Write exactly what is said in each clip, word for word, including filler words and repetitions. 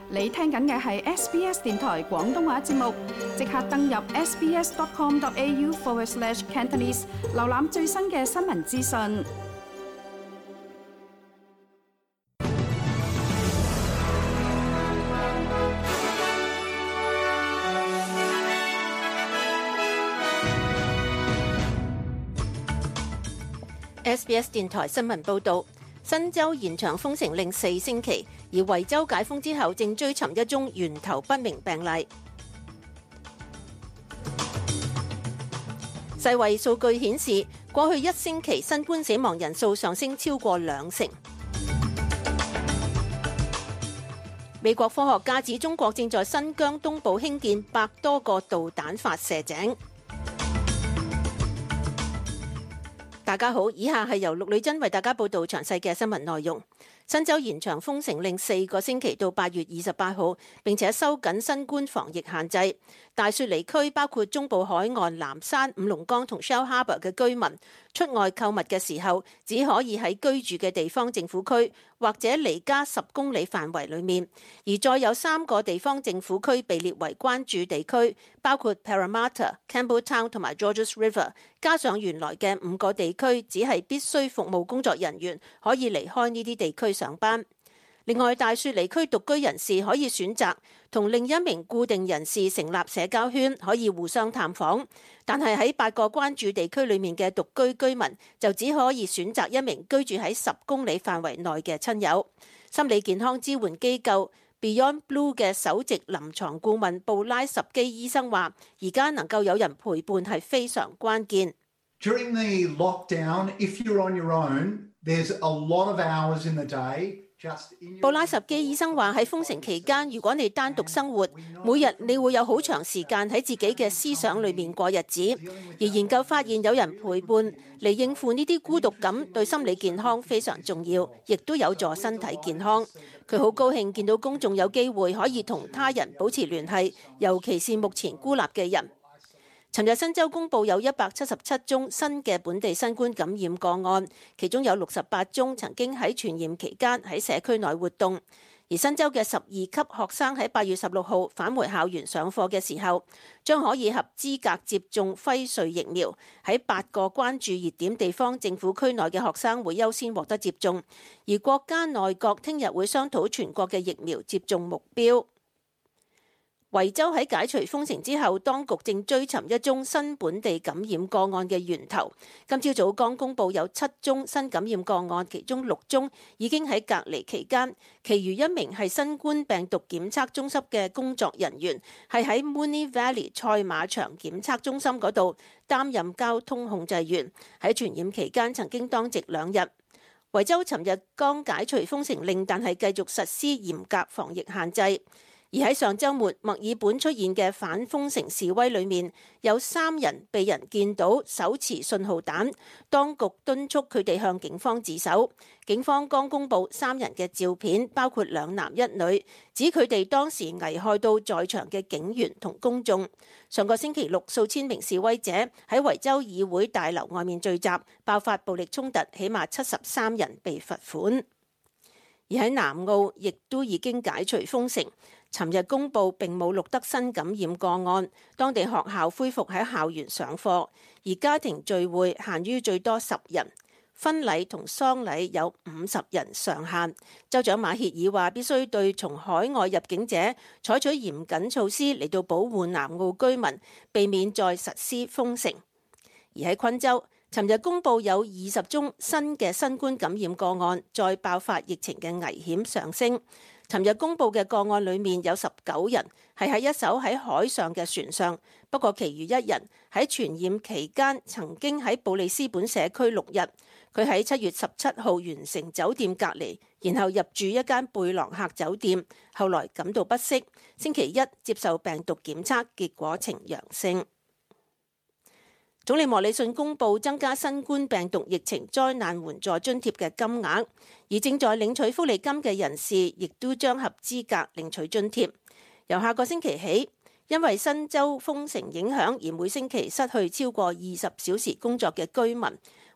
你聽緊嘅係 S B S 電台廣東話節目，即刻登入 sbs.com.au forward slash Cantonese， 瀏覽最新嘅新聞資訊。 S B S 電台新聞報導，新州延長封城令四星期，而維州解封之後正追尋一宗源頭不明病例。世衛數據顯示，過去一星期新冠死亡人數上升超過兩成。美國科學家指中國正在新疆東部興建百多個導彈發射井。大家好，以下係由陸女珍為大家報道詳細嘅新聞內容。新州延長封城令四個星期到八月二十八號，並且收緊新冠防疫限制。大雪梨區包括中部海岸、南山、五龍崗同 Shell Harbour 嘅居民出外購物嘅時候，只可以喺居住嘅地方政府區或者離家十公里範圍裡面。而再有三個地方政府區被列為關注地區，包括 Parramatta、Campbelltown 同埋 Georges River。加上原來嘅五個地區，只係必須服務工作人員可以離開呢啲地區上班。另外，大雪梨區獨居人士可以選擇同另一名固定人士成立社交圈，可以互相探訪。但係喺八個關注地區裡面嘅獨居居民就只可以選擇一名居住喺十公里範圍內嘅親友。心理健康支援機構 Beyond Blue 嘅首席臨床顧問布拉什基醫生話：而家能夠有人陪伴係非常關鍵。 During the lockdown, if you're on your own, there's a lot of hours in the day. 布拉什基醫生話：喺封城期間，如果你單獨生活，每日你會有好長時間喺自己嘅思想裏面過日子。而研究發現，有人陪伴嚟應付呢啲孤獨感，對心理健康非常重要，亦都有助身體健康。佢好高興見到公眾有機會可以同他人保持聯繫，尤其是目前孤立嘅人。尋日新州公布有一百七十七宗新嘅本地新冠感染個案，其中有六十八宗曾經喺傳染期間喺社區內活動。而新州嘅十二級學生喺八月十六號返回校園上課嘅時候，將可以合資格接種輝瑞疫苗。喺八個關注熱點地方政府區內嘅學生會優先獲得接種，而國家內閣聽日會商討全國嘅疫苗接種目標。維州喺解除封城之後，當局正追尋一宗新本地感染個案嘅源頭。今朝早剛公布有七宗新感染個案，其中六宗已經喺隔離期間，其餘一名係新冠病毒檢測中心嘅工作人員，係喺 Moonee Valley 賽馬場檢測中心嗰度擔任交通控制員，喺傳染期間曾經當值兩日。維州尋日剛解除封城令，但係繼續實施嚴格防疫限制。而喺上週末墨爾本出現嘅反封城示威裏面，有三人被人見到手持信號彈，當局敦促佢哋向警方自首。警方剛公布三人嘅照片，包括兩男一女，指佢哋當時危害到在場嘅警員同公眾。上個星期六，數千名示威者喺維州議會大樓外面聚集，爆發暴力衝突，起碼七十三人被罰款。而喺南澳亦都已經解除封城。尋日公布並冇錄得新感染個案，當地學校恢復喺校園上課，而家庭聚會限於最多十人，婚禮同喪禮有五十人上限。州長馬歇爾話必須對從海外入境者採取嚴謹措施嚟到保護南澳居民，避免再實施封城。而喺昆州，尋日公布有二十宗新嘅新冠感染個案，再爆發疫情嘅危險上升。尋日公布嘅個案裏面有十九人係喺一艘喺海上嘅船上，不過其餘一人喺傳染期間曾經喺布里斯本社區六日。佢喺七月十七號完成酒店隔離，然後入住一間貝朗客酒店，後來感到不適，星期一接受病毒檢測，結果呈陽性。總理莫里遜公布增加新冠病毒疫情災難援助津貼嘅金額，而正在領取福利金嘅人士亦都將合資格領取津貼。由下個星期起，因為新州封城影響而每星期失去超過二十小時工作嘅居民，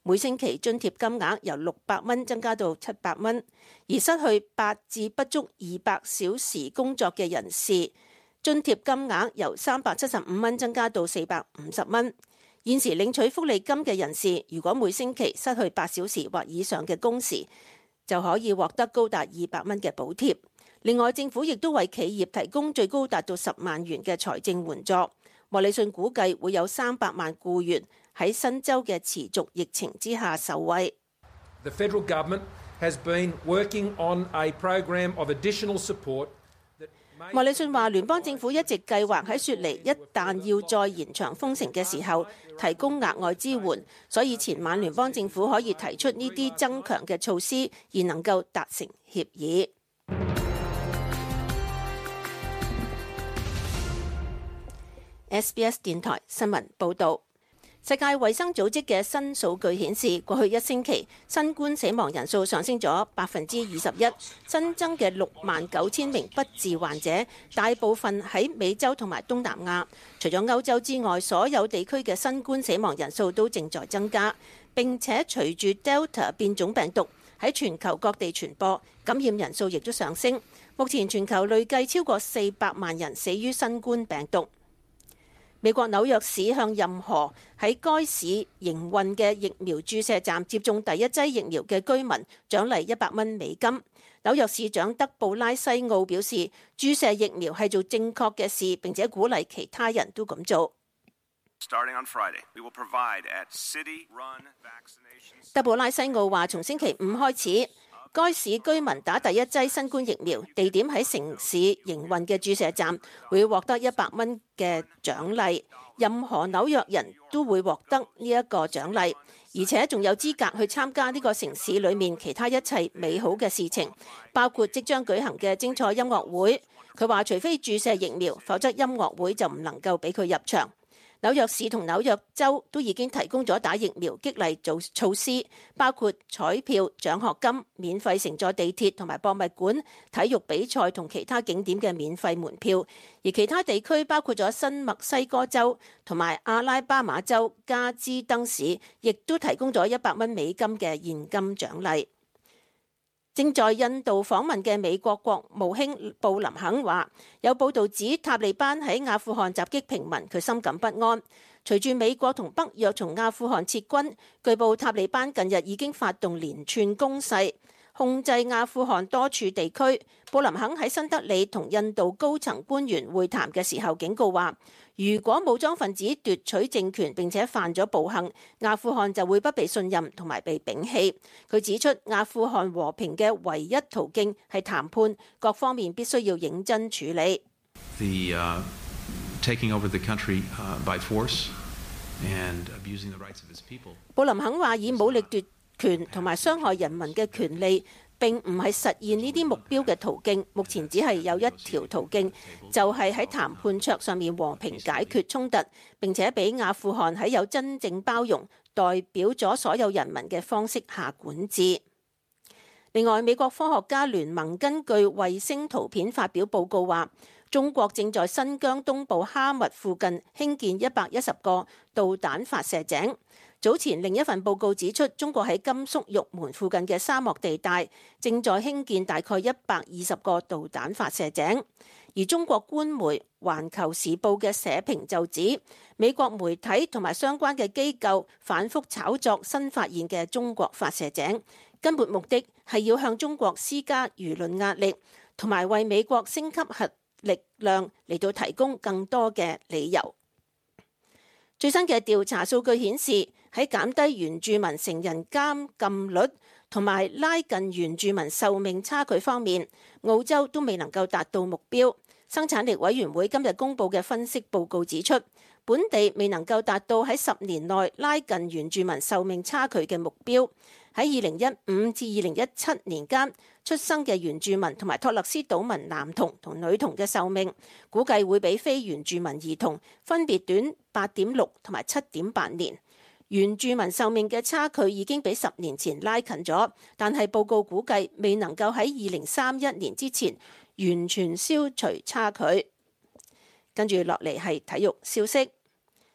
每星期津貼金額由六百蚊增加到七百蚊，而失去八至不足二百小時工作嘅人士，津貼金額由三百七十五蚊增加到四百五十蚊。現時領取福利金嘅人士，如果每星期失去八小時或以上嘅工時，就可以獲得高達二百蚊嘅補貼。另外，政府亦都為企業提供最高達到十萬元嘅財政援助。莫里遜估計會有三百萬僱員喺新州嘅持續疫情之下受惠。 The federal government has been working on a program of additional support. 莫里遜話，聯邦政府一直計劃喺雪梨一旦要再延長封城嘅時候提供額外支援，所以前晚聯邦政府可以提出呢啲增強嘅措施，而能夠達成協議。S B S 電台新聞報導。世界衛生組織嘅新數據顯示，過去一星期新冠死亡人數上升咗百分之二十一，新增嘅六萬九千名不治患者，大部分喺美洲同埋東南亞。除咗歐洲之外，所有地區嘅新冠死亡人數都正在增加。並且隨住 Delta 變種病毒喺全球各地傳播，感染人數亦都上升。目前全球累計超過四百萬人死於新冠病毒。美國紐約市向任何喺該市營運嘅疫苗注射站接種第一劑疫苗嘅居民獎勵一百蚊美金。紐約市長德布拉西奧表示，注射疫苗係做正確嘅事，並且鼓勵其他人都咁做。德布拉西奧話，從星期五開始，該市居民打第一劑新冠疫苗，地點喺城市營運嘅注射站會獲得一百蚊嘅獎勵，任何紐約人都會獲得呢一個獎勵，而且仲有資格去參加呢個城市裏面其他一切美好嘅事情，包括即將舉行嘅精彩音樂會。佢話除非注射疫苗，否則音樂會就唔能夠俾佢入場。紐約市同紐約州都已經提供咗打疫苗激勵做措施，包括彩票、獎學金、免費乘坐地鐵同埋博物館、體育比賽同其他景點嘅免費門票。而其他地區包括咗新墨西哥州同埋阿拉巴馬州加茲登市，亦都提供咗一百蚊美金嘅現金獎勵。正在印度訪問嘅美國國務卿布林肯話，有報道指塔利班喺阿富汗襲擊平民，佢深感不安。隨住美國同北約從阿富汗撤軍，據報塔利班近日已經發動連串攻勢，控制阿富汗多處地區。布林肯喺新德里同印度高層官員會談嘅時候警告話，如果武裝分子奪取政權並且犯咗暴行，阿富汗就會不被信任同埋被摒棄。佢指出，阿富汗和平嘅唯一途徑係談判，各方面必須要認真處理。 The, uh, taking over the country, uh, by force and abusing the rights of its people. 布林肯話，以武力奪權同埋傷害人民嘅權利並唔係實現呢啲目標嘅途徑，目前只係有一條途徑，就係喺談判桌上面和平解決衝突，並且俾阿富汗喺有真正包容、代表咗所有人民嘅方式下管治。另外，美國科學家聯盟根據衛星圖片發表報告話，中國正在新疆東部哈密附近興建一百一十個導彈發射井。早前另一份報告指出，中國喺甘肅玉門附近嘅沙漠地帶正在興建大概一百二十個導彈發射井。而中國官媒《環球時報》嘅社評就指，美國媒體同埋相關嘅機構反覆炒作新發現嘅中國發射井，根本目的係要向中國施加輿論壓力，同埋為美國升級核力量嚟到提供更多嘅理由。最新嘅調查數據顯示，喺減低原住民成人監禁率同埋拉近原住民壽命差距方面，澳洲都未能夠達到目標。生產力委員會今日公布嘅分析報告指出，本地未能夠達到喺十年內拉近原住民壽命差距嘅目標。喺二零一五至二零一七年間出生嘅原住民同埋托勒斯島民男童同女童嘅壽命，估計會比非原住民兒童分別短八點六同埋七點八年。原住民壽命嘅差距已經比十年前拉近咗，但係報告估計未能夠喺二零三一年之前完全消除差距。跟住落嚟係體育消息。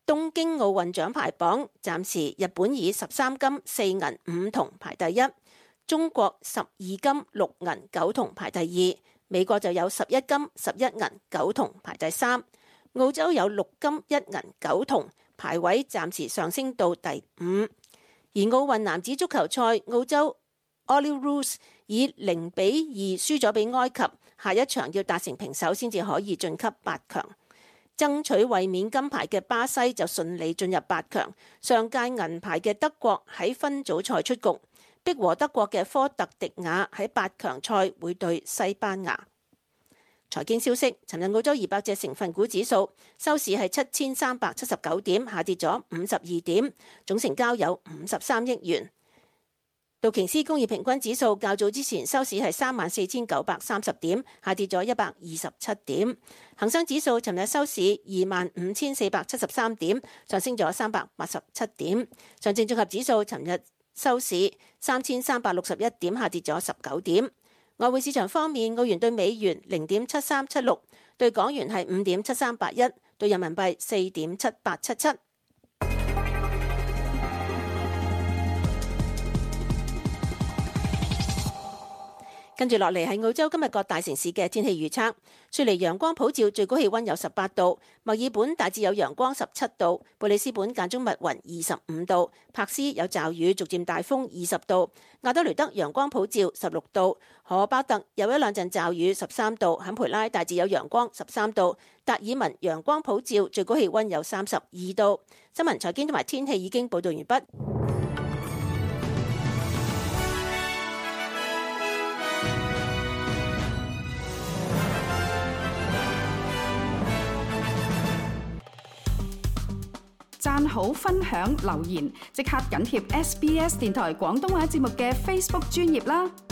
東京奧運獎牌榜，暫時日本以十三金四銀五銅排第一，中國十二金六銀九銅排第二，美國就有十一金十一銀九銅排第三，澳洲有六金一銀九銅，排位暫時上升到第五。而奧運男子足球賽，澳洲 Olyroos 以零比二輸咗俾埃及，下一場要達成平手先至可以晉級八強。爭取衛冕金牌嘅巴西就順利進入八強。上屆銀牌嘅德國喺分組賽出局，逼和德國嘅科特迪瓦喺八強賽會對西班牙。財經消息，尋日澳洲二百隻成分股指數收市係七千三百七十九點，下跌咗五十二點，總成交有五十三億元。道瓊斯工業平均指數較早之前收市係三萬四千九百三十點，下跌咗一百二十七點。恒生指數尋日收市二萬五千四百七十三點，上升咗三百八十七點。上證綜合指數尋日收市三千三百六十一點，下跌咗十九點。外匯市場方面，澳元對美元零點七三七六，對港元係五點七三八一，對人民幣四點七八七七。跟住落嚟係澳洲今日各大城市嘅天氣預測。雪梨陽光普照，最高氣溫有十八度；墨爾本大致有陽光十七度；貝里斯本間中密雲二十五度；柏斯有驟雨，逐漸大風二十度；亞德雷德陽光普照十六度；荷巴特有一兩陣驟雨十三度；坎培拉大致有陽光十三度；達爾文陽光普照，最高氣溫有三十二度。新聞、財經同埋天氣已經報道完畢。 讚好、分享、留言，即刻緊貼 S B S 電台廣東話節目嘅 Facebook 專頁啦！